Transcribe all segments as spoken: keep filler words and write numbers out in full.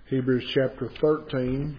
Hebrews chapter thirteen.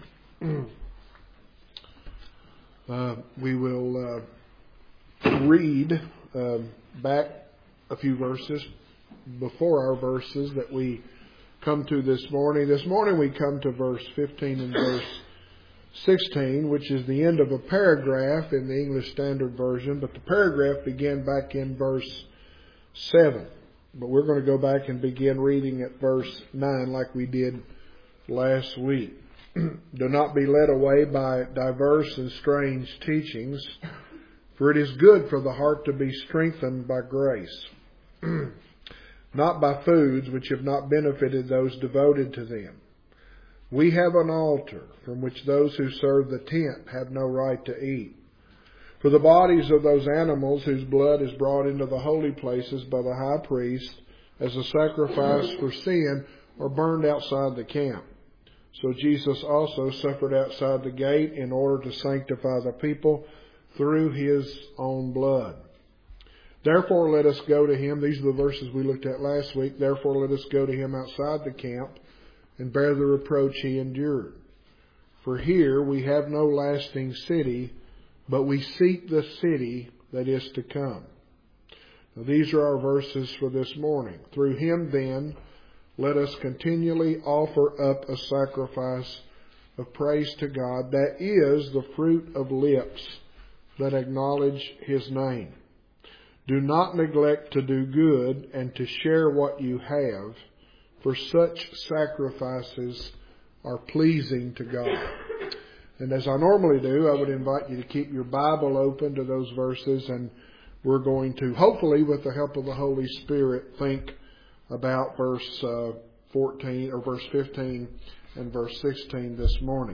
Uh, we will uh, read uh, back a few verses before our verses that we come to this morning. This morning we come to verse fifteen and verse sixteen, which is the end of a paragraph in the English Standard Version, but the paragraph began back in verse seven. But we're going to go back and begin reading at verse nine like we did last week. Do not be led away by diverse and strange teachings, for it is good for the heart to be strengthened by grace, not by foods which have not benefited those devoted to them. We have an altar from which those who serve the tent have no right to eat. For the bodies of those animals whose blood is brought into the holy places by the high priest as a sacrifice for sin are burned outside the camp. So Jesus also suffered outside the gate in order to sanctify the people through his own blood. Therefore let us go to him. These are the verses we looked at last week. Therefore let us go to him outside the camp and bear the reproach he endured. For here we have no lasting city, but we seek the city that is to come. Now these are our verses for this morning. Through him then, let us continually offer up a sacrifice of praise to God, that is the fruit of lips that acknowledge his name. Do not neglect to do good and to share what you have, for such sacrifices are pleasing to God. And as I normally do, I would invite you to keep your Bible open to those verses, and we're going to, hopefully with the help of the Holy Spirit, think about verse uh, fourteen or verse fifteen and verse sixteen this morning.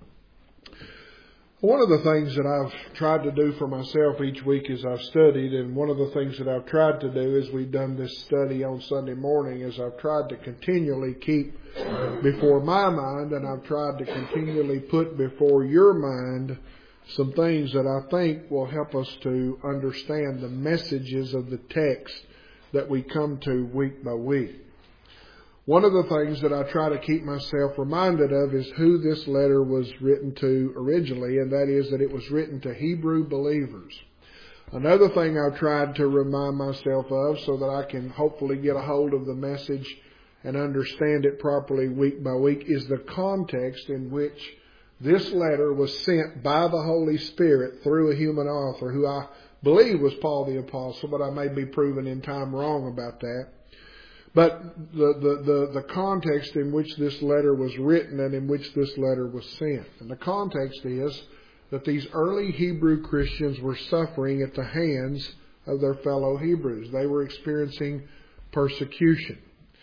One of the things that I've tried to do for myself each week as I've studied, and one of the things that I've tried to do as we've done this study on Sunday morning, is I've tried to continually keep before my mind, and I've tried to continually put before your mind some things that I think will help us to understand the messages of the text that we come to week by week. One of the things that I try to keep myself reminded of is who this letter was written to originally, and that is that it was written to Hebrew believers. Another thing I've tried to remind myself of so that I can hopefully get a hold of the message and understand it properly week by week is the context in which this letter was sent by the Holy Spirit through a human author who I believe was Paul the Apostle, but I may be proven in time wrong about that. But the, the, the, the context in which this letter was written and in which this letter was sent. And the context is that these early Hebrew Christians were suffering at the hands of their fellow Hebrews. They were experiencing persecution.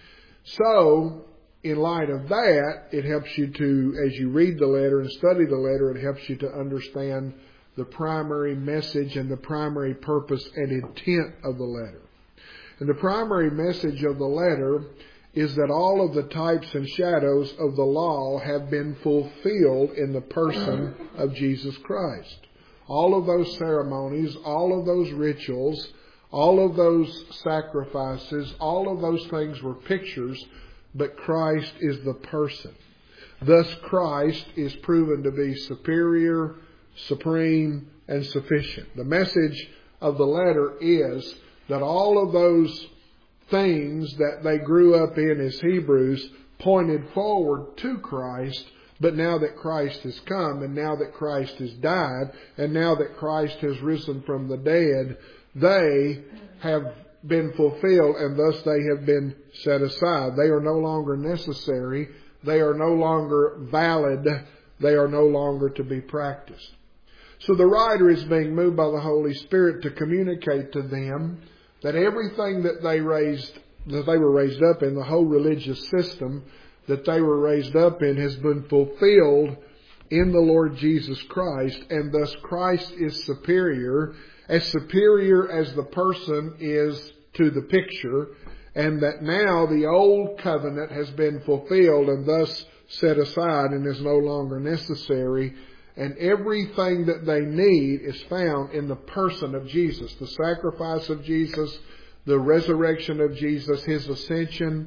So, in light of that, it helps you to, as you read the letter and study the letter, it helps you to understand the primary message and the primary purpose and intent of the letter. And the primary message of the letter is that all of the types and shadows of the law have been fulfilled in the person of Jesus Christ. All of those ceremonies, all of those rituals, all of those sacrifices, all of those things were pictures, but Christ is the person. Thus Christ is proven to be superior, supreme, and sufficient. The message of the letter is that all of those things that they grew up in as Hebrews pointed forward to Christ, but now that Christ has come, and now that Christ has died, and now that Christ has risen from the dead, they have been fulfilled, and thus they have been set aside. They are no longer necessary. They are no longer valid. They are no longer to be practiced. So the writer is being moved by the Holy Spirit to communicate to them that everything that they raised, that they were raised up in, the whole religious system that they were raised up in, has been fulfilled in the Lord Jesus Christ, and thus Christ is superior, as superior as the person is to the picture, and that now the old covenant has been fulfilled and thus set aside and is no longer necessary. And everything that they need is found in the person of Jesus. The sacrifice of Jesus, the resurrection of Jesus, His ascension,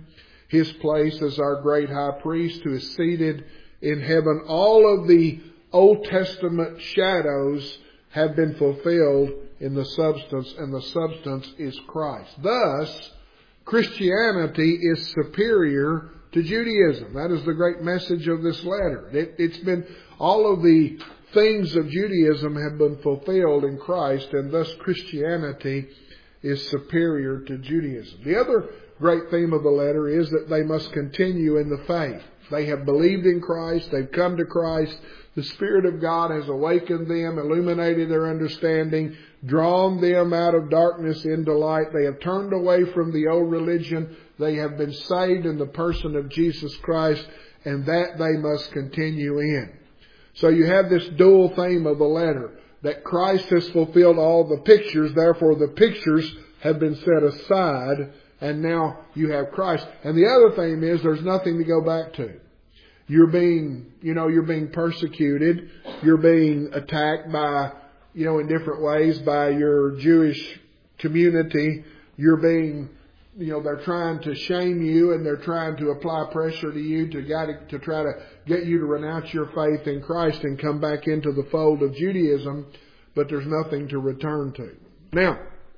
His place as our great high priest who is seated in heaven. All of the Old Testament shadows have been fulfilled in the substance, and the substance is Christ. Thus, Christianity is superior to Judaism. That is the great message of this letter. It, it's been, all of the things of Judaism have been fulfilled in Christ, and thus Christianity is superior to Judaism. The other great theme of the letter is that they must continue in the faith. They have believed in Christ. They've come to Christ. The Spirit of God has awakened them, illuminated their understanding, drawn them out of darkness into light. They have turned away from the old religion. They have been saved in the person of Jesus Christ, and that they must continue in. So you have this dual theme of the letter, that Christ has fulfilled all the pictures, therefore the pictures have been set aside, and now you have Christ. And the other theme is there's nothing to go back to. You're being, you know, you're being persecuted. You're being attacked by, you know, in different ways by your Jewish community. You're being, you know, they're trying to shame you, and they're trying to apply pressure to you to get, to try to get you to renounce your faith in Christ and come back into the fold of Judaism, but there's nothing to return to. Now,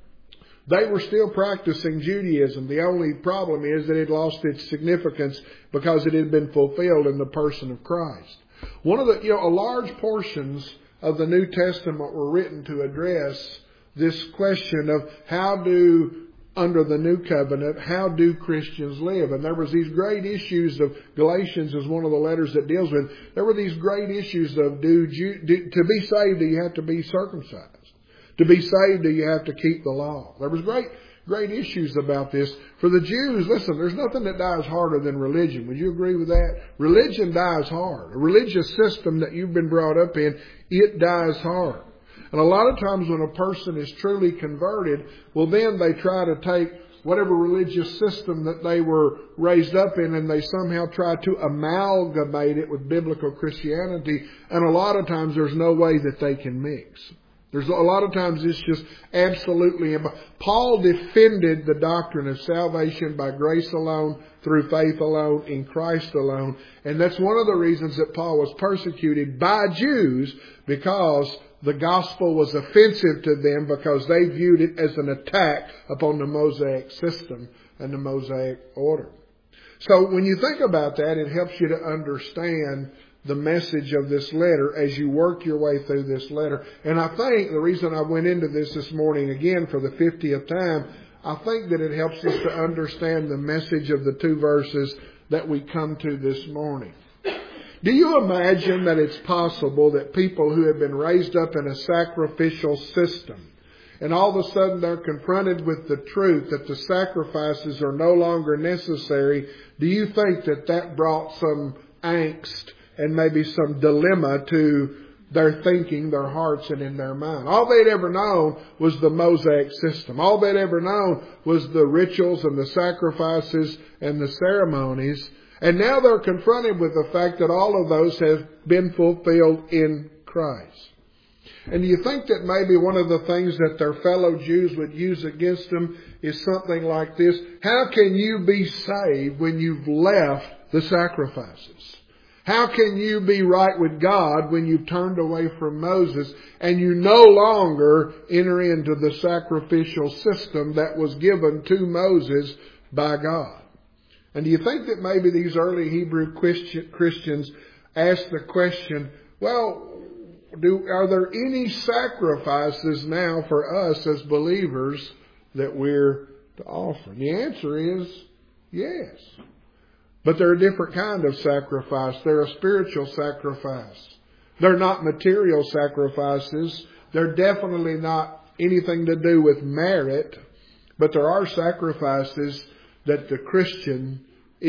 they were still practicing Judaism. The only problem is that it lost its significance because it had been fulfilled in the person of Christ. One of the, you know, a large portions of the New Testament were written to address this question of how do, under the New Covenant, how do Christians live? And there was these great issues of, Galatians is one of the letters that deals with, there were these great issues of do, do to be saved, do you have to be circumcised? To be saved, do you have to keep the law? There was great, great issues about this. For the Jews, listen, there's nothing that dies harder than religion. Would you agree with that? Religion dies hard. A religious system that you've been brought up in, it dies hard. And a lot of times when a person is truly converted, well then they try to take whatever religious system that they were raised up in, and they somehow try to amalgamate it with biblical Christianity. And a lot of times there's no way that they can mix. There's a lot of times it's just absolutely... Paul defended the doctrine of salvation by grace alone, through faith alone, in Christ alone. And that's one of the reasons that Paul was persecuted by Jews, because the gospel was offensive to them, because they viewed it as an attack upon the Mosaic system and the Mosaic order. So when you think about that, it helps you to understand the message of this letter as you work your way through this letter. And I think the reason I went into this this morning again for the fiftieth time, I think that it helps us to understand the message of the two verses that we come to this morning. Do you imagine that it's possible that people who have been raised up in a sacrificial system, and all of a sudden they're confronted with the truth that the sacrifices are no longer necessary, do you think that that brought some angst and maybe some dilemma to their thinking, their hearts, and in their mind? All they'd ever known was the Mosaic system. All they'd ever known was the rituals and the sacrifices and the ceremonies. And now they're confronted with the fact that all of those have been fulfilled in Christ. And do you think that maybe one of the things that their fellow Jews would use against them is something like this? How can you be saved when you've left the sacrifices? How can you be right with God when you've turned away from Moses and you no longer enter into the sacrificial system that was given to Moses by God? And do you think that maybe these early Hebrew Christians asked the question, well, do, are there any sacrifices now for us as believers that we're to offer? And the answer is yes. But they're a different kind of sacrifice. They're a spiritual sacrifice. They're not material sacrifices. They're definitely not anything to do with merit. But there are sacrifices that the Christian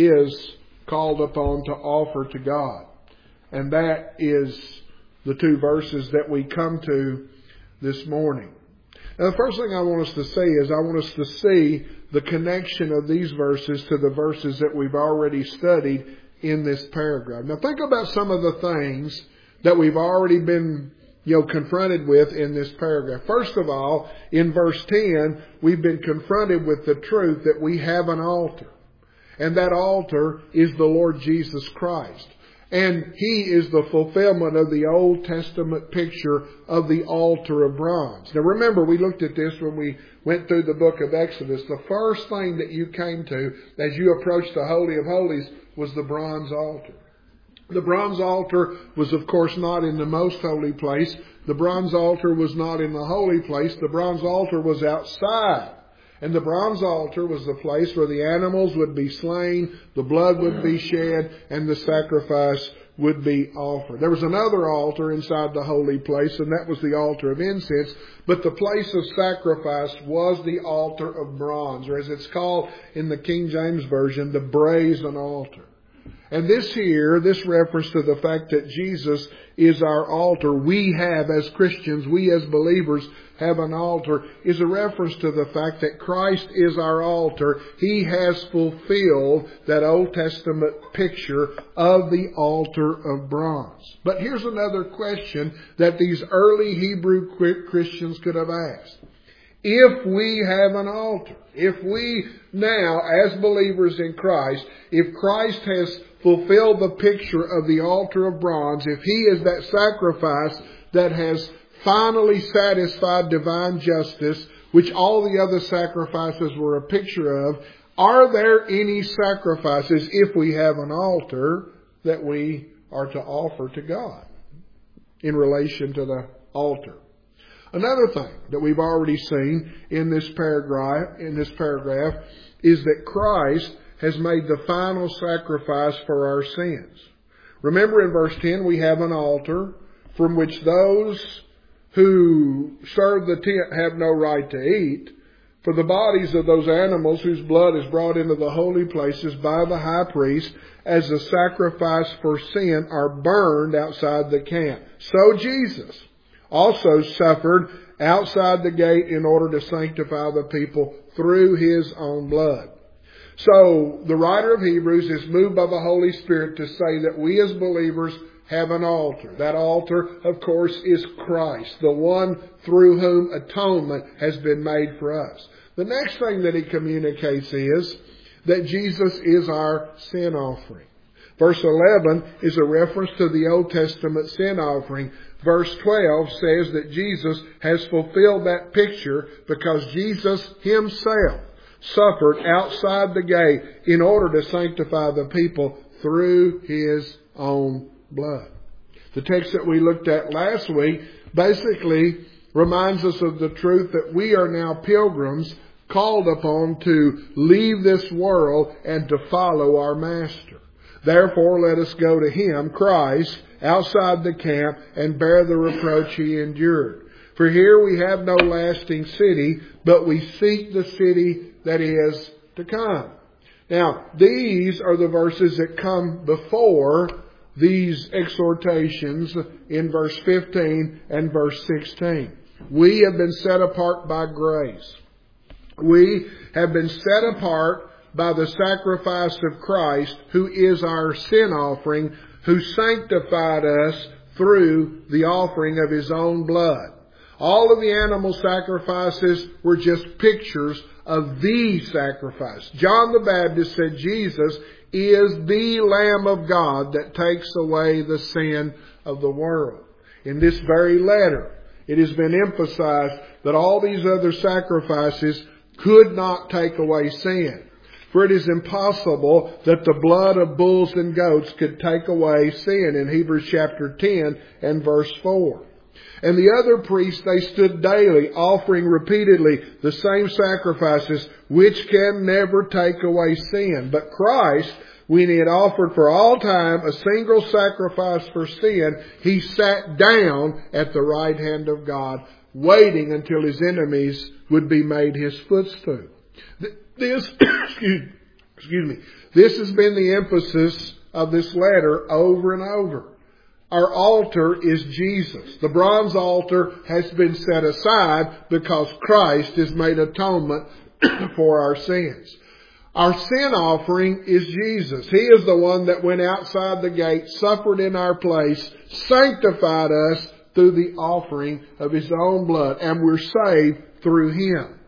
is called upon to offer to God. And that is the two verses that we come to this morning. Now, the first thing I want us to see is I want us to see the connection of these verses to the verses that we've already studied in this paragraph. Now, think about some of the things that we've already been, you know, confronted with in this paragraph. First of all, in verse ten, we've been confronted with the truth that we have an altar. And that altar is the Lord Jesus Christ. And He is the fulfillment of the Old Testament picture of the altar of bronze. Now remember, we looked at this when we went through the book of Exodus. The first thing that you came to as you approached the Holy of Holies was the bronze altar. The bronze altar was, of course, not in the most holy place. The bronze altar was not in the holy place. The bronze altar was outside. And the bronze altar was the place where the animals would be slain, the blood would be shed, and the sacrifice would be offered. There was another altar inside the holy place, and that was the altar of incense. But the place of sacrifice was the altar of bronze, or as it's called in the King James Version, the brazen altar. And this here, this reference to the fact that Jesus is our altar, we have as Christians, we as believers have an altar, is a reference to the fact that Christ is our altar. He has fulfilled that Old Testament picture of the altar of bronze. But here's another question that these early Hebrew Christians could have asked. If we have an altar, if we now, as believers in Christ, if Christ has fulfilled the picture of the altar of bronze, if He is that sacrifice that has finally satisfied divine justice, which all the other sacrifices were a picture of, are there any sacrifices, if we have an altar, that we are to offer to God in relation to the altar? Another thing that we've already seen in this paragraph, in this paragraph is that Christ has made the final sacrifice for our sins. Remember in verse ten, we have an altar from which those who serve the tent have no right to eat. For the bodies of those animals whose blood is brought into the holy places by the high priest as a sacrifice for sin are burned outside the camp. So Jesus also suffered outside the gate in order to sanctify the people through His own blood. So the writer of Hebrews is moved by the Holy Spirit to say that we as believers have an altar. That altar, of course, is Christ, the one through whom atonement has been made for us. The next thing that he communicates is that Jesus is our sin offering. Verse eleven is a reference to the Old Testament sin offering. Verse twelve says that Jesus has fulfilled that picture because Jesus Himself suffered outside the gate in order to sanctify the people through His own blood. The text that we looked at last week basically reminds us of the truth that we are now pilgrims called upon to leave this world and to follow our Master. Therefore, let us go to Him, Christ, outside the camp and bear the reproach He endured. For here we have no lasting city, but we seek the city that is to come. Now, these are the verses that come before these exhortations in verse fifteen and verse sixteen. We have been set apart by grace. We have been set apart by the sacrifice of Christ, who is our sin offering, who sanctified us through the offering of His own blood. All of the animal sacrifices were just pictures of the sacrifice. John the Baptist said Jesus is the Lamb of God that takes away the sin of the world. In this very letter, it has been emphasized that all these other sacrifices could not take away sin. For it is impossible that the blood of bulls and goats could take away sin in Hebrews chapter ten and verse four. And the other priests, they stood daily, offering repeatedly the same sacrifices, which can never take away sin. But Christ, when He had offered for all time a single sacrifice for sin, He sat down at the right hand of God, waiting until His enemies would be made His footstool. This, excuse, excuse me, this has been the emphasis of this letter over and over. Our altar is Jesus. The bronze altar has been set aside because Christ has made atonement for our sins. Our sin offering is Jesus. He is the one that went outside the gate, suffered in our place, sanctified us through the offering of His own blood, and we're saved through Him.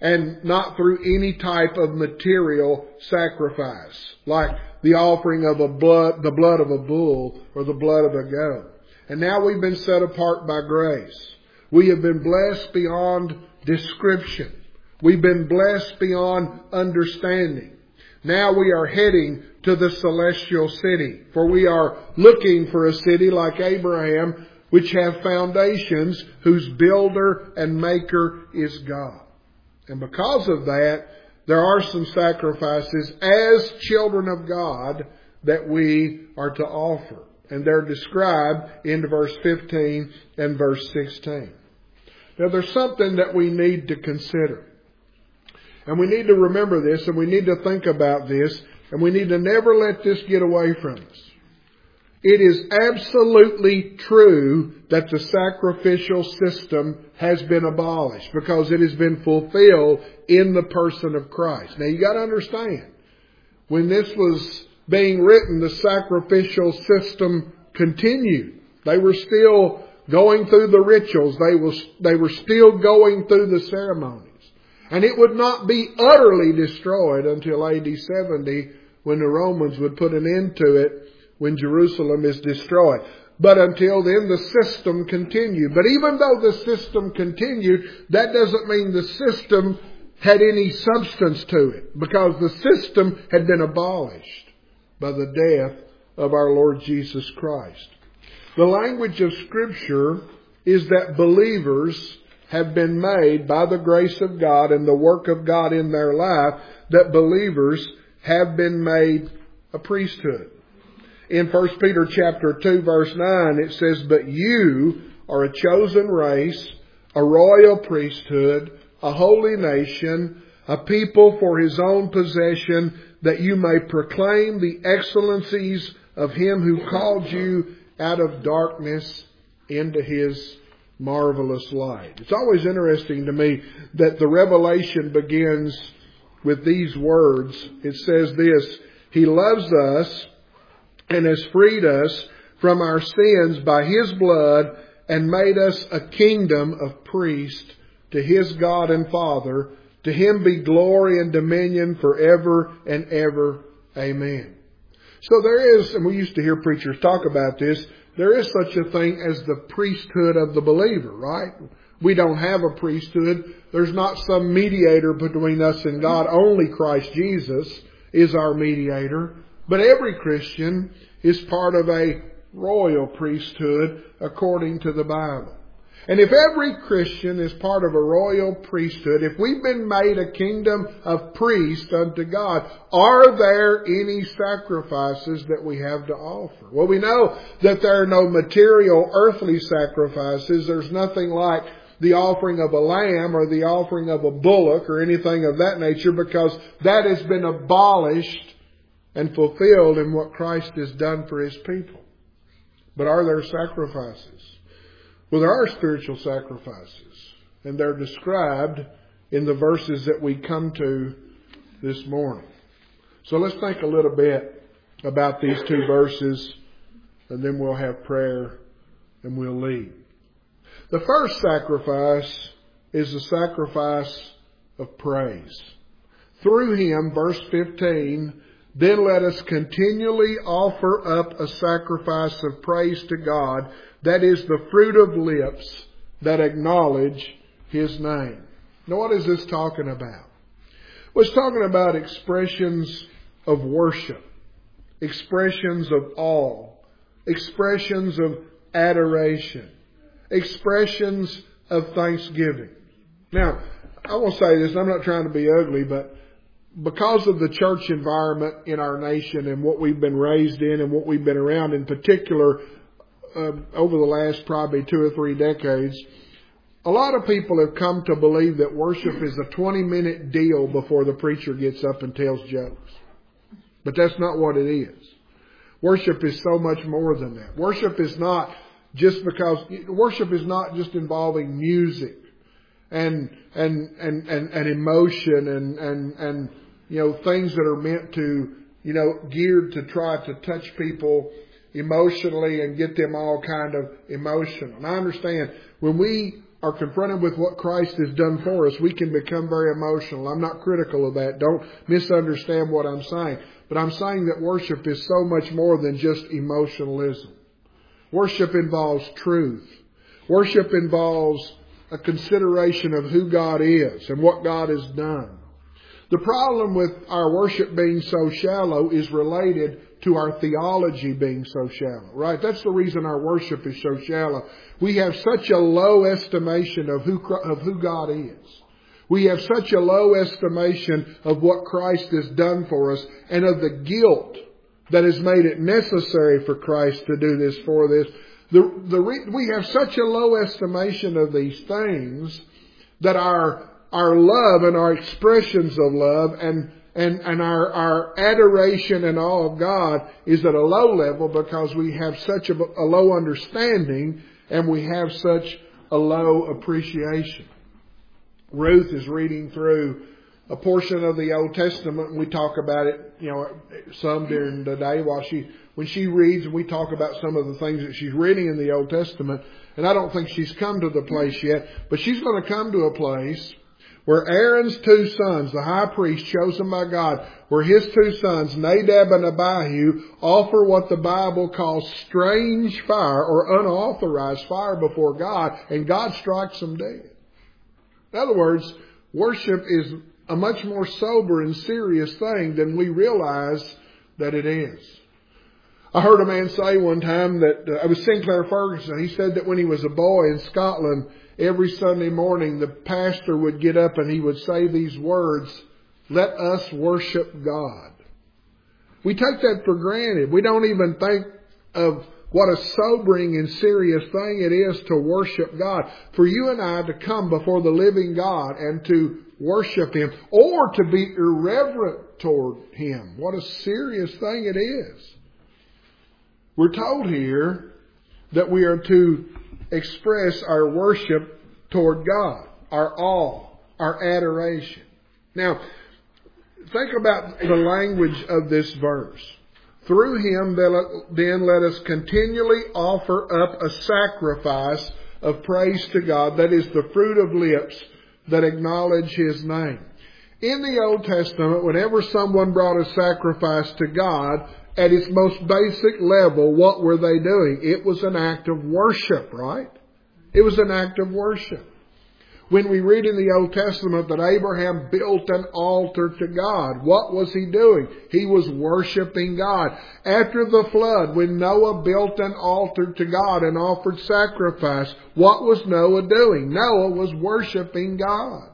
and not through any type of material sacrifice, like the offering of a blood, the blood of a bull or the blood of a goat. And now we've been set apart by grace. We have been blessed beyond description. We've been blessed beyond understanding. Now we are heading to the celestial city, for we are looking for a city like Abraham, which have foundations, whose builder and maker is God. And because of that, there are some sacrifices as children of God that we are to offer. And they're described in verse fifteen and verse sixteen. Now there's something that we need to consider. And we need to remember this, and we need to think about this, and we need to never let this get away from us. It is absolutely true that the sacrificial system has been abolished because it has been fulfilled in the person of Christ. Now you got to understand, when this was being written, the sacrificial system continued. They were still going through the rituals. They was, they were still going through the ceremonies. And it would not be utterly destroyed until A D seventy, when the Romans would put an end to it, when Jerusalem is destroyed. But until then, the system continued. But even though the system continued, that doesn't mean the system had any substance to it, because the system had been abolished by the death of our Lord Jesus Christ. The language of Scripture is that believers have been made by the grace of God and the work of God in their life, that believers have been made a priesthood. In First Peter chapter two verse nine, it says, "But you are a chosen race, a royal priesthood, a holy nation, a people for His own possession, that you may proclaim the excellencies of Him who called you out of darkness into His marvelous light." It's always interesting to me that the Revelation begins with these words. It says this: "He loves us and has freed us from our sins by His blood and made us a kingdom of priests to His God and Father. To Him be glory and dominion forever and ever. Amen." So there is, and we used to hear preachers talk about this, there is such a thing as the priesthood of the believer, right? We don't have a priesthood. There's not some mediator between us and God. Only Christ Jesus is our mediator. But every Christian is part of a royal priesthood according to the Bible. And if every Christian is part of a royal priesthood, if we've been made a kingdom of priests unto God, are there any sacrifices that we have to offer? Well, we know that there are no material earthly sacrifices. There's nothing like the offering of a lamb or the offering of a bullock or anything of that nature, because that has been abolished and fulfilled in what Christ has done for His people. But are there sacrifices? Well, there are spiritual sacrifices, and they're described in the verses that we come to this morning. So let's think a little bit about these two verses, and then we'll have prayer and we'll leave. The first sacrifice is the sacrifice of praise. Through Him, verse fifteen, "Then let us continually offer up a sacrifice of praise to God, that is the fruit of lips that acknowledge His name." Now, what is this talking about? Well, it's talking about expressions of worship, expressions of awe, expressions of adoration, expressions of thanksgiving. Now, I will say this, I'm not trying to be ugly, but because of the church environment in our nation and what we've been raised in and what we've been around in particular uh, over the last probably two or three decades, a lot of people have come to believe that worship is a twenty minute deal before the preacher gets up and tells jokes. But that's not what it is. Worship is so much more than that. Worship is not just because, worship is not just involving music and, and, and, and, and emotion and, and, and, you know, things that are meant to, you know, geared to try to touch people emotionally and get them all kind of emotional. And I understand when we are confronted with what Christ has done for us, we can become very emotional. I'm not critical of that. Don't misunderstand what I'm saying. But I'm saying that worship is so much more than just emotionalism. Worship involves truth. Worship involves a consideration of who God is and what God has done. The problem with our worship being so shallow is related to our theology being so shallow, right? That's the reason our worship is so shallow. We have such a low estimation of who, of who God is. We have such a low estimation of what Christ has done for us and of the guilt that has made it necessary for Christ to do this for this. The, the, we have such a low estimation of these things that our Our love and our expressions of love and, and, and our, our adoration and awe of God is at a low level because we have such a, a low understanding and we have such a low appreciation. Ruth is reading through a portion of the Old Testament, and we talk about it, you know, some during the day while she, when she reads, and we talk about some of the things that she's reading in the Old Testament. And I don't think she's come to the place yet, but she's going to come to a place where Aaron's two sons, the high priest chosen by God, where his two sons, Nadab and Abihu, offer what the Bible calls strange fire or unauthorized fire before God, and God strikes them dead. In other words, worship is a much more sober and serious thing than we realize that it is. I heard a man say one time that, uh, it was Sinclair Ferguson, he said that when he was a boy in Scotland, every Sunday morning the pastor would get up and he would say these words, "Let us worship God." We take that for granted. We don't even think of what a sobering and serious thing it is to worship God. For you and I to come before the living God and to worship Him or to be irreverent toward Him. What a serious thing it is. We're told here that we are to express our worship toward God, our awe, our adoration. Now, think about the language of this verse. Through Him then let us continually offer up a sacrifice of praise to God, that is the fruit of lips that acknowledge His name. In the Old Testament, whenever someone brought a sacrifice to God, at its most basic level, what were they doing? It was an act of worship, right? It was an act of worship. When we read in the Old Testament that Abraham built an altar to God, what was he doing? He was worshiping God. After the flood, when Noah built an altar to God and offered sacrifice, what was Noah doing? Noah was worshiping God.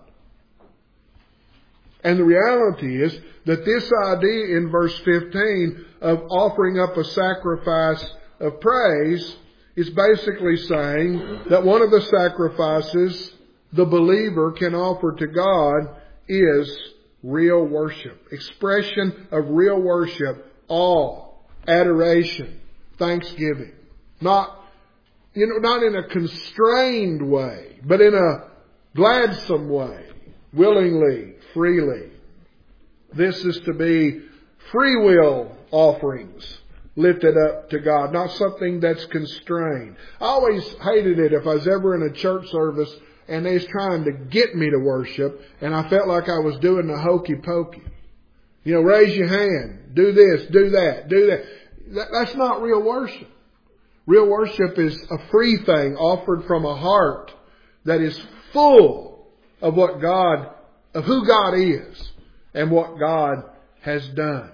And the reality is that this idea in verse fifteen of offering up a sacrifice of praise is basically saying that one of the sacrifices the believer can offer to God is real worship. Expression of real worship, awe, adoration, thanksgiving. Not, you know, not in a constrained way, but in a gladsome way, willingly, freely. This is to be free will offerings lifted up to God, not something that's constrained. I always hated it if I was ever in a church service and they was trying to get me to worship and I felt like I was doing the hokey pokey. You know, raise your hand, do this, do that, do that. that. That's not real worship. Real worship is a free thing offered from a heart that is full of what God, of who God is and what God has done.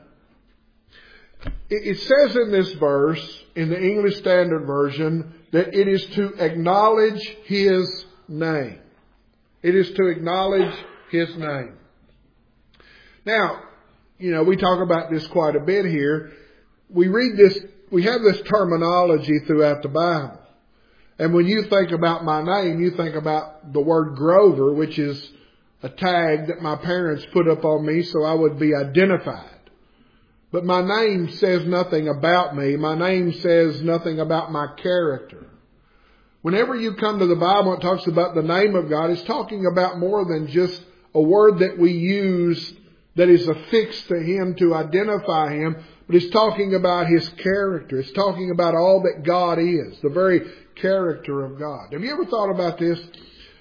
It says in this verse, in the English Standard Version, that it is to acknowledge His name. It is to acknowledge His name. Now, you know, we talk about this quite a bit here. We read this, we have this terminology throughout the Bible. And when you think about my name, you think about the word Grover, which is a tag that my parents put up on me so I would be identified. But my name says nothing about me. My name says nothing about my character. Whenever you come to the Bible and it talks about the name of God, it's talking about more than just a word that we use that is affixed to Him to identify Him, but it's talking about His character. It's talking about all that God is, the very character of God. Have you ever thought about this?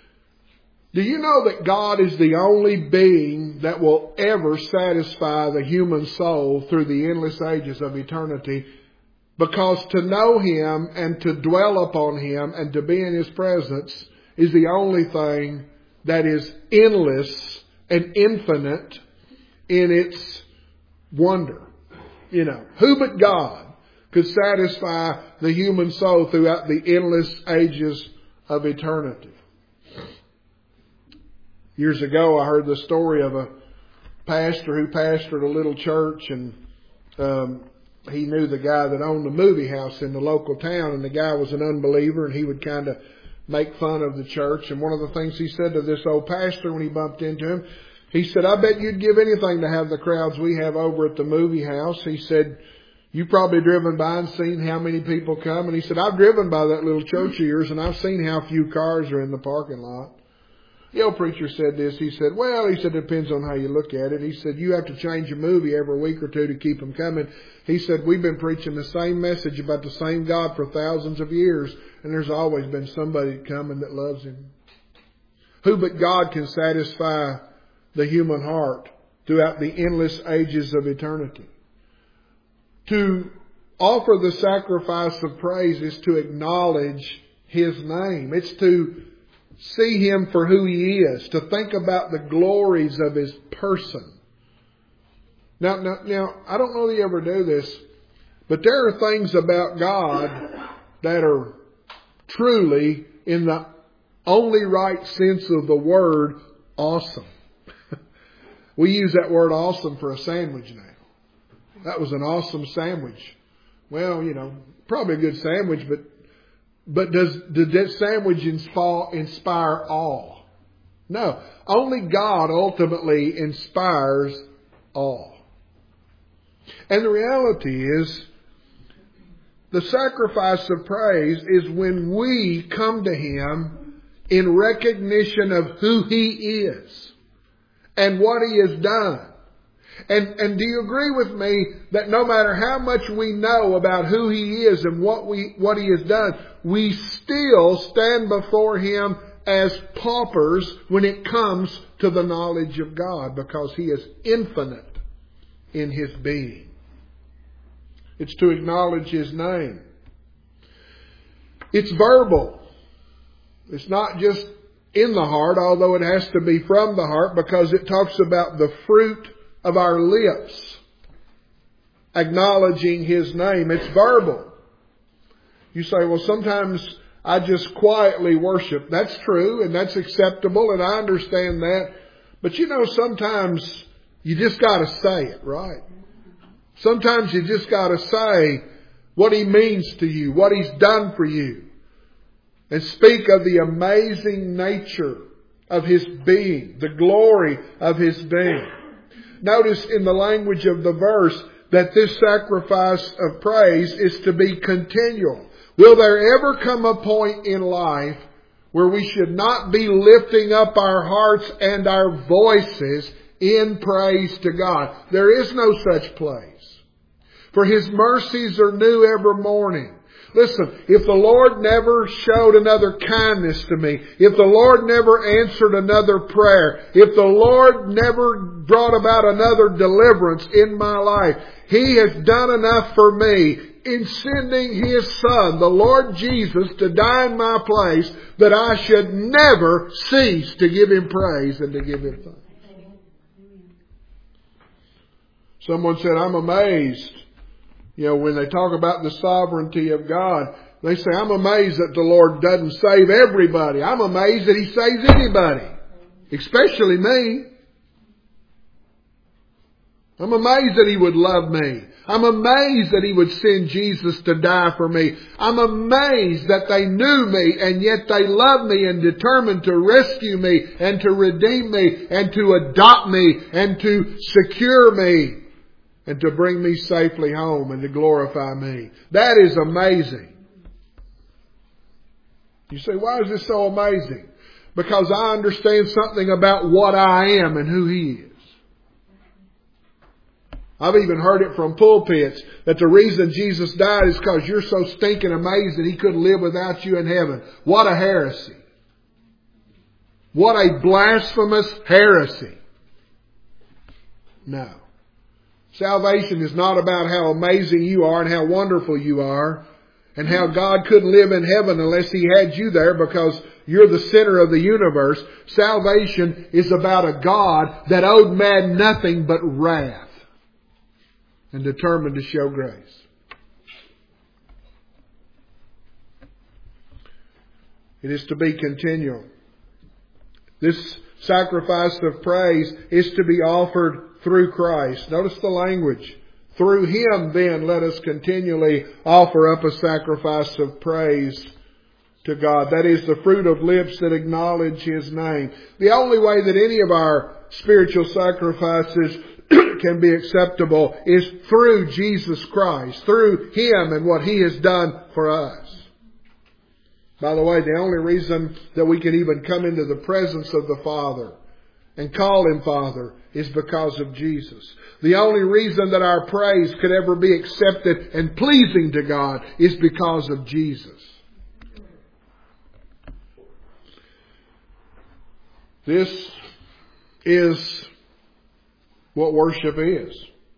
Do you know that God is the only being that will ever satisfy the human soul through the endless ages of eternity? Because to know Him and to dwell upon Him and to be in His presence is the only thing that is endless and infinite in its wonder. You know, who but God could satisfy the human soul throughout the endless ages of eternity? Years ago, I heard the story of a pastor who pastored a little church, and um, he knew the guy that owned the movie house in the local town, and the guy was an unbeliever, and he would kind of make fun of the church. And one of the things he said to this old pastor when he bumped into him, he said, "I bet you'd give anything to have the crowds we have over at the movie house." He said, "You've probably driven by and seen how many people come." And he said, "I've driven by that little church of yours, and I've seen how few cars are in the parking lot." The old preacher said this. He said, "Well," he said, "it depends on how you look at it." He said, "You have to change a movie every week or two to keep them coming." He said, "We've been preaching the same message about the same God for thousands of years, and there's always been somebody coming that loves Him." Who but God can satisfy the human heart throughout the endless ages of eternity? To offer the sacrifice of praise is to acknowledge His name. It's to see Him for who He is, to think about the glories of His person. Now, now, now, I don't know that you ever do this, but there are things about God that are truly, in the only right sense of the word, awesome. We use that word awesome for a sandwich now. That was an awesome sandwich. Well, you know, probably a good sandwich, but But does, does that sandwich inspire, inspire awe? No. Only God ultimately inspires awe. And the reality is, the sacrifice of praise is when we come to Him in recognition of who He is and what He has done. And, and do you agree with me that no matter how much we know about who He is and what we, what He has done, we still stand before Him as paupers when it comes to the knowledge of God, because He is infinite in His being. It's to acknowledge His name. It's verbal. It's not just in the heart, although it has to be from the heart, because it talks about the fruit of our lips acknowledging His name. It's verbal. You say, "Well, sometimes I just quietly worship." That's true, and that's acceptable, and I understand that. But you know, sometimes you just got to say it, right? Sometimes you just got to say what He means to you, what He's done for you, and speak of the amazing nature of His being, the glory of His being. Notice in the language of the verse that this sacrifice of praise is to be continual. Will there ever come a point in life where we should not be lifting up our hearts and our voices in praise to God? There is no such place. For His mercies are new every morning. Listen, if the Lord never showed another kindness to me, if the Lord never answered another prayer, if the Lord never brought about another deliverance in my life, He has done enough for me in sending His Son, the Lord Jesus, to die in my place, that I should never cease to give Him praise and to give Him thanks. Someone said, "I'm amazed." You know, when they talk about the sovereignty of God, they say, "I'm amazed that the Lord doesn't save everybody. I'm amazed that He saves anybody, especially me. I'm amazed that He would love me. I'm amazed that He would send Jesus to die for me. I'm amazed that they knew me and yet they loved me and determined to rescue me and to redeem me and to adopt me and to secure me and to bring me safely home and to glorify me." That is amazing. You say, "Why is this so amazing?" Because I understand something about what I am and who He is. I've even heard it from pulpits that the reason Jesus died is because you're so stinking amazed that He couldn't live without you in heaven. What a heresy. What a blasphemous heresy. No. Salvation is not about how amazing you are and how wonderful you are and how God couldn't live in heaven unless He had you there because you're the center of the universe. Salvation is about a God that owed man nothing but wrath and determined to show grace. It is to be continual. This sacrifice of praise is to be offered through Christ. Notice the language. Through Him then let us continually offer up a sacrifice of praise to God. That is the fruit of lips that acknowledge His name. The only way that any of our spiritual sacrifices can be acceptable is through Jesus Christ, through Him and what He has done for us. By the way, the only reason that we can even come into the presence of the Father and call Him Father is because of Jesus. The only reason that our praise could ever be accepted and pleasing to God is because of Jesus. This is what worship is.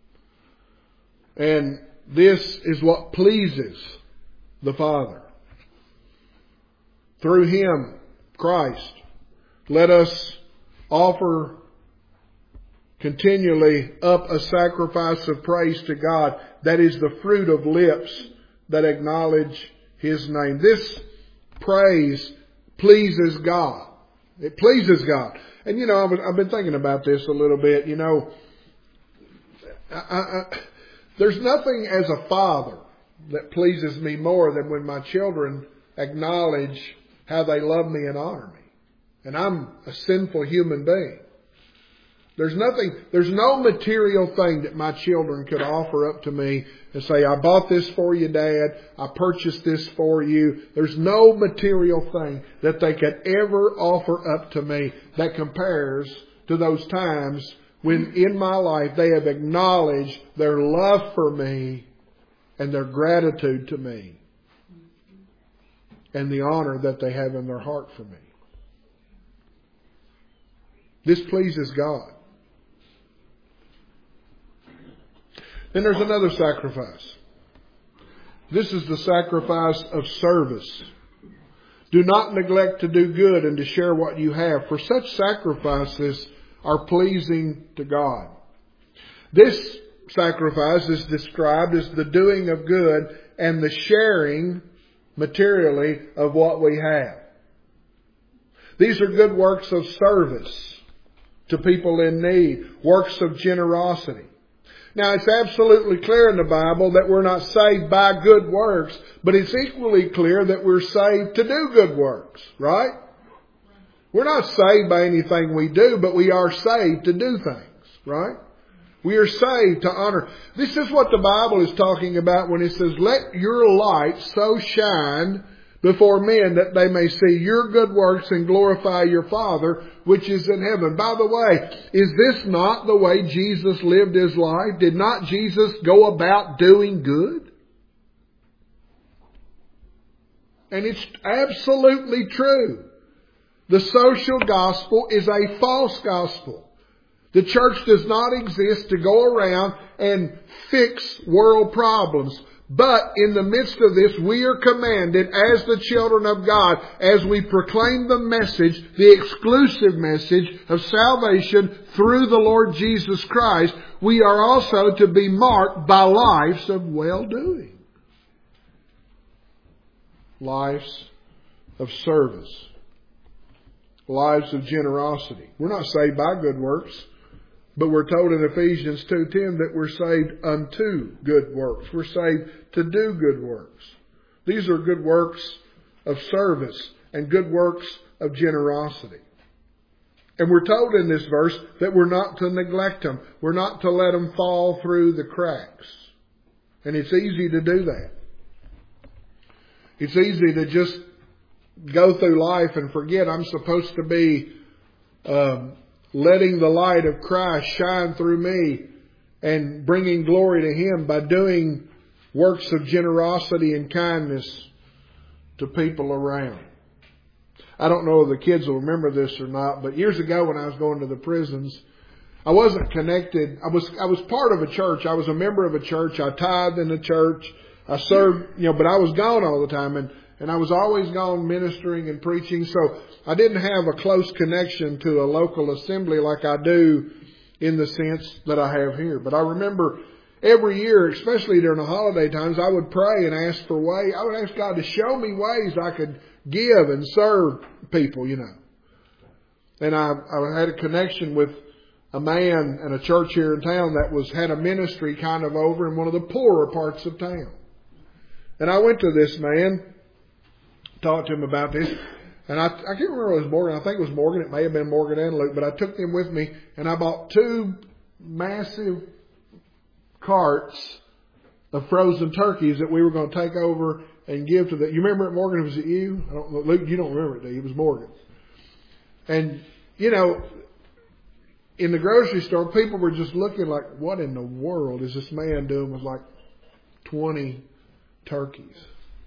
And this is what pleases the Father. Through Him, Christ, let us offer continually up a sacrifice of praise to God. That is the fruit of lips that acknowledge His name. This praise pleases God. It pleases God. And you know, I've, I've been thinking about this a little bit. You know, I, I, there's nothing as a father that pleases me more than when my children acknowledge how they love me and honor me. And I'm a sinful human being. There's nothing, there's no material thing that my children could offer up to me and say, I bought this for you, Dad. I purchased this for you. There's no material thing that they could ever offer up to me that compares to those times when in my life they have acknowledged their love for me and their gratitude to me and the honor that they have in their heart for me. This pleases God. Then there's another sacrifice. This is the sacrifice of service. Do not neglect to do good and to share what you have, for such sacrifices are pleasing to God. This sacrifice is described as the doing of good and the sharing materially of what we have. These are good works of service to people in need, works of generosity. Now, it's absolutely clear in the Bible that we're not saved by good works, but it's equally clear that we're saved to do good works, right? We're not saved by anything we do, but we are saved to do things, right? We are saved to honor. This is what the Bible is talking about when it says, let your light so shine before men that they may see your good works and glorify your Father which is in heaven. By the way, is this not the way Jesus lived His life? Did not Jesus go about doing good? And it's absolutely true. The social gospel is a false gospel. The church does not exist to go around and fix world problems. But in the midst of this, we are commanded as the children of God, as we proclaim the message, the exclusive message of salvation through the Lord Jesus Christ, we are also to be marked by lives of well-doing. Lives of service. Lives of generosity. We're not saved by good works. But we're told in Ephesians two ten that we're saved unto good works. We're saved to do good works. These are good works of service and good works of generosity. And we're told in this verse that we're not to neglect them. We're not to let them fall through the cracks. And it's easy to do that. It's easy to just go through life and forget I'm supposed to be Um, letting the light of Christ shine through me and bringing glory to Him by doing works of generosity and kindness to people around. I don't know if the kids will remember this or not, but years ago when I was going to the prisons, I wasn't connected. I was I was part of a church. I was a member of a church. I tithed in the church. I served, you know, but I was gone all the time, and and I was always gone ministering and preaching. So I didn't have a close connection to a local assembly like I do in the sense that I have here. But I remember every year, especially during the holiday times, I would pray and ask for ways. I would ask God to show me ways I could give and serve people, you know. And I, I had a connection with a man in a church here in town that was had a ministry kind of over in one of the poorer parts of town. And I went to this man, talked to him about this, and I, I can't remember if it was Morgan. I think it was Morgan. It may have been Morgan and Luke, but I took them with me, and I bought two massive carts of frozen turkeys that we were going to take over and give to the. You remember it, Morgan? Was it you? I don't know, Luke. You don't remember it, do you? It was Morgan. And you know, in the grocery store, people were just looking like, "What in the world is this man doing with like twenty turkeys?"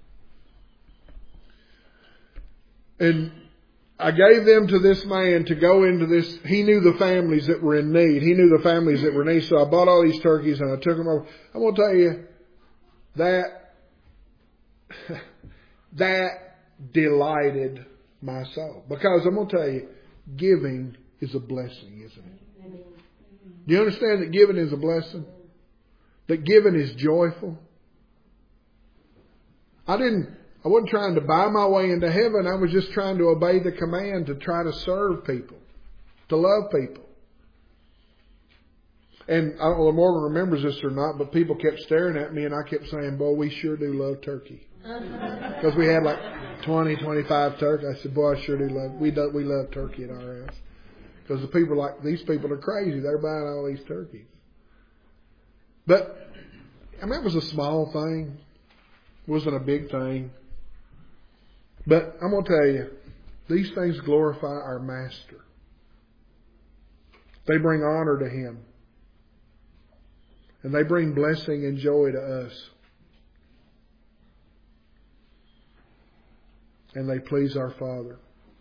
And I gave them to this man to go into this. He knew the families that were in need. He knew the families that were in need. So I bought all these turkeys and I took them over. I'm going to tell you that that delighted my soul. Because I'm going to tell you, giving is a blessing, isn't it? Do you understand that giving is a blessing? That giving is joyful? I didn't, I wasn't trying to buy my way into heaven. I was just trying to obey the command to try to serve people, to love people. And I don't know if Morgan remembers this or not, but people kept staring at me and I kept saying, "Boy, we sure do love turkey." Because we had like twenty, twenty-five turkeys. I said, "Boy, I sure do love, we do, we love turkey at our house." Because the people are like, these people are crazy. They're buying all these turkeys. But, I mean, it was a small thing. It wasn't a big thing. But I'm going to tell you, these things glorify our Master. They bring honor to Him. And they bring blessing and joy to us. And they please our Father.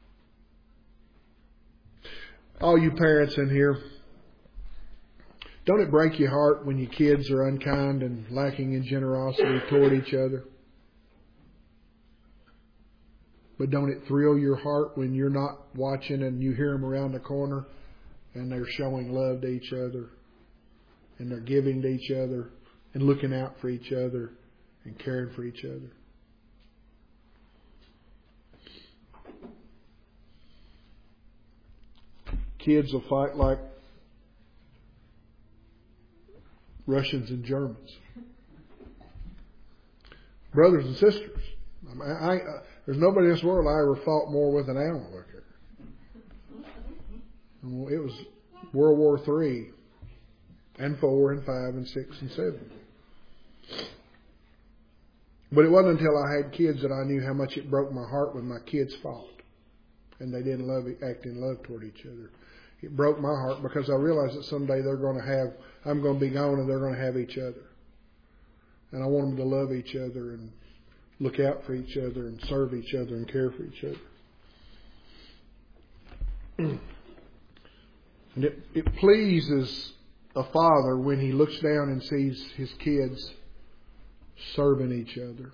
All you parents in here, don't it break your heart when your kids are unkind and lacking in generosity toward each other? But don't it thrill your heart when you're not watching and you hear them around the corner and they're showing love to each other and they're giving to each other and looking out for each other and caring for each other? Kids will fight like Russians and Germans. Brothers and sisters. I, mean, I, I, there's nobody in this world I ever fought more with than Alan Wicker. It was World War Three and four and five and six and seven. But it wasn't until I had kids that I knew how much it broke my heart when my kids fought and they didn't love act in love toward each other. It broke my heart because I realized that someday they're going to have, I'm going to be gone and they're going to have each other. And I want them to love each other and look out for each other and serve each other and care for each other. And it, it pleases a father when he looks down and sees his kids serving each other.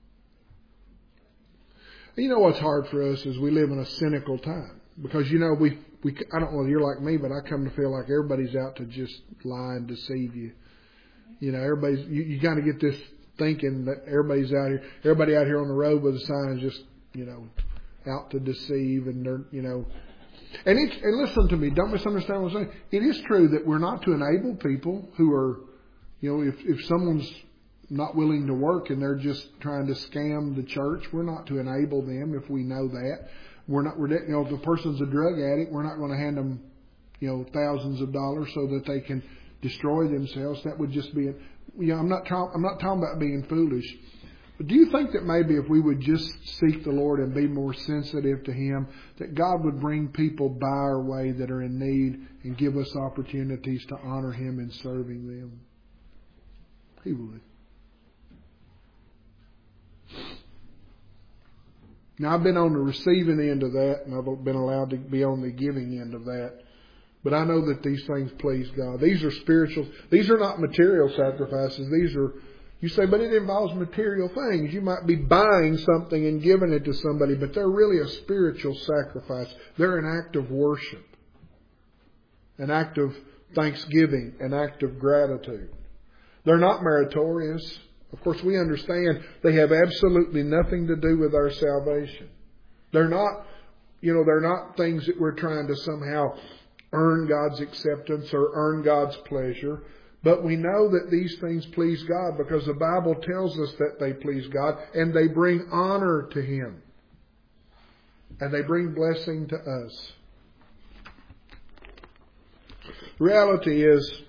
You know what's hard for us is we live in a cynical time. Because, you know, we, we I don't know if you're like me, but I come to feel like everybody's out to just lie and deceive you. You know, everybody's, you, you kind of get this thinking that everybody's out here, everybody out here on the road with a sign is just, you know, out to deceive and they're, you know. And, it's, and listen to me, don't misunderstand what I'm saying. It is true that we're not to enable people who are, you know, if, if someone's not willing to work and they're just trying to scam the church, we're not to enable them if we know that. We're not, we're, you know, if a person's a drug addict, we're not going to hand them, you know, thousands of dollars so that they can destroy themselves. That would just be, a, you know, I'm not talking, I'm not talking about being foolish. But do you think that maybe if we would just seek the Lord and be more sensitive to Him, that God would bring people by our way that are in need and give us opportunities to honor Him in serving them? He would. Now, I've been on the receiving end of that, and I've been allowed to be on the giving end of that. But I know that these things please God. These are spiritual. These are not material sacrifices. These are, you say, but it involves material things. You might be buying something and giving it to somebody, but they're really a spiritual sacrifice. They're an act of worship, an act of thanksgiving, an act of gratitude. They're not meritorious. Of course, we understand they have absolutely nothing to do with our salvation. They're not, you know, they're not things that we're trying to somehow earn God's acceptance or earn God's pleasure. But we know that these things please God because the Bible tells us that they please God and they bring honor to Him. And they bring blessing to us. The reality is,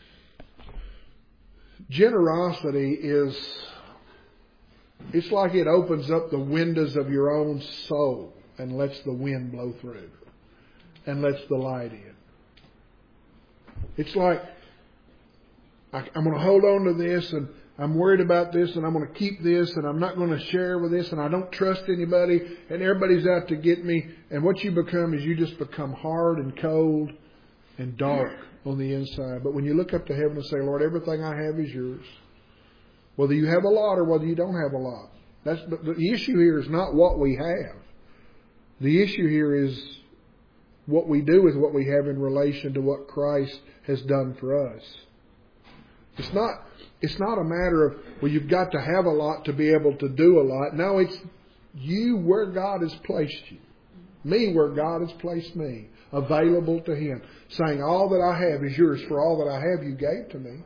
generosity is, it's like it opens up the windows of your own soul and lets the wind blow through and lets the light in. It's like, I, I'm going to hold on to this and I'm worried about this and I'm going to keep this and I'm not going to share with this and I don't trust anybody and everybody's out to get me. And what you become is you just become hard and cold and dark on the inside. But when you look up to heaven and say, Lord, everything I have is yours. Whether you have a lot or whether you don't have a lot. That's the, the issue here is not what we have. The issue here is what we do with what we have in relation to what Christ has done for us. It's not, it's not a matter of, well, you've got to have a lot to be able to do a lot. No, it's you where God has placed you. Me where God has placed me. Available to Him. Saying, all that I have is yours. For all that I have, you gave to me.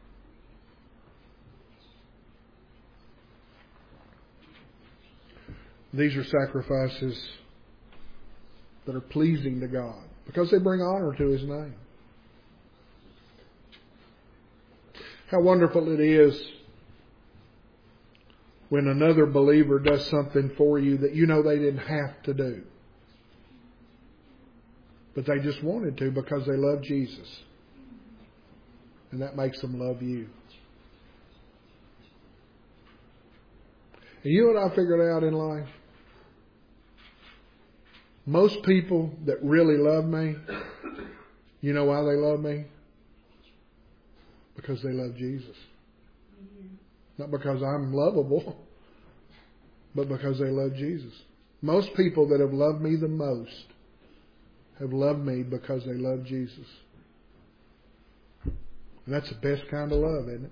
These are sacrifices that are pleasing to God because they bring honor to His name. How wonderful it is when another believer does something for you that you know they didn't have to do. But they just wanted to because they love Jesus. And that makes them love you. And you know what I figured out in life? Most people that really love me, you know why they love me? Because they love Jesus. Not because I'm lovable, but because they love Jesus. Most people that have loved me the most have loved me because they love Jesus. And that's the best kind of love, isn't it?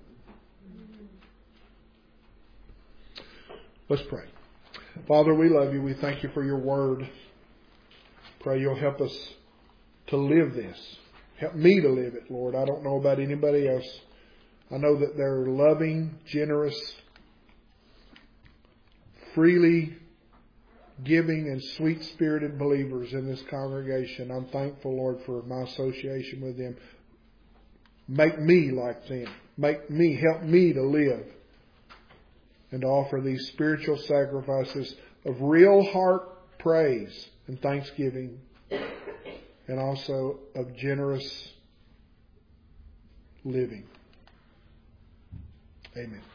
Let's pray. Father, we love you. We thank you for your word. Pray you'll help us to live this. Help me to live it, Lord. I don't know about anybody else. I know that they're loving, generous, freely giving and sweet-spirited believers in this congregation. I'm thankful, Lord, for my association with them. Make me like them. Make me, help me to live and to offer these spiritual sacrifices of real heart praise and thanksgiving and also of generous living. Amen.